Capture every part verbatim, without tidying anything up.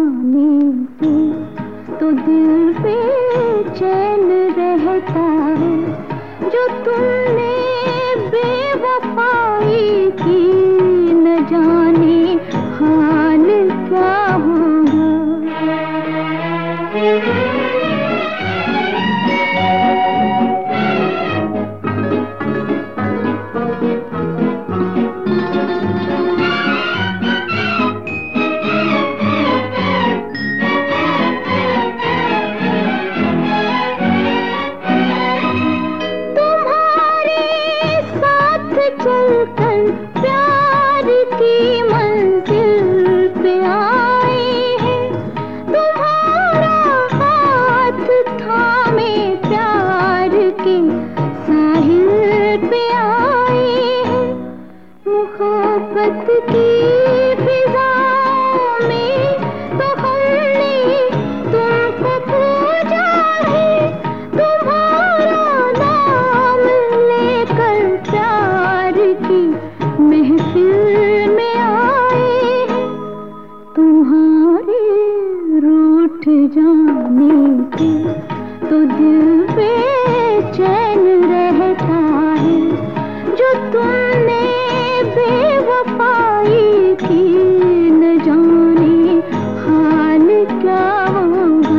जाने से तो दिल पे चैन रहता है। जो तुमने बेवफाई की न जाने हाल क्या होगा। चलकर प्यार की मंजिल पे आए हैं। तुम्हारा हाथ थामे प्यार के साहिल पे आए हैं। मोहब्बत की फिजाओं में तो हमने तुमको पूजा है। तुम्हारा नाम लेकर प्यार की महफिल में आए हैं। तुम्हारे रूठ जाने से तो दिल पे चैन रहता है। जो तुमने बेवफाई की न जाने हाल क्या होगा।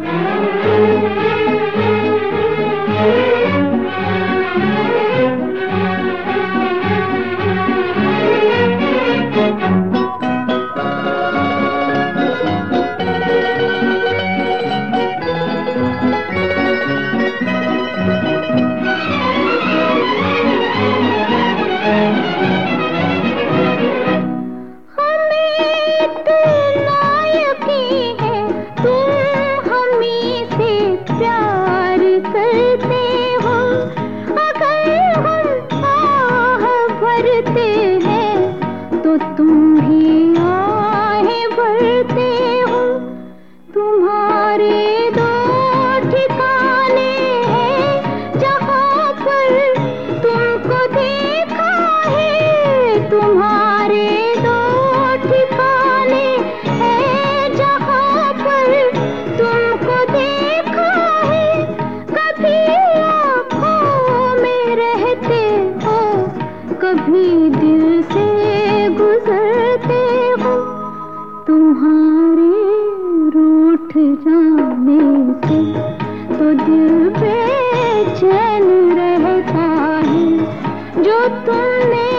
तो तुम ही आहें भरते हो। तुम्हारे दो ठिकाने हैं जहाँ पर तुमको देखा है। तुम्हारे दो ठिकाने हैं जहाँ पर तुमको देखा है। कभी आँखों में रहते हो, कभी दिल से गुजरते हो। तुम्हारे रूठ जाने से तो दिल पे चैन रहता है। जो तुमने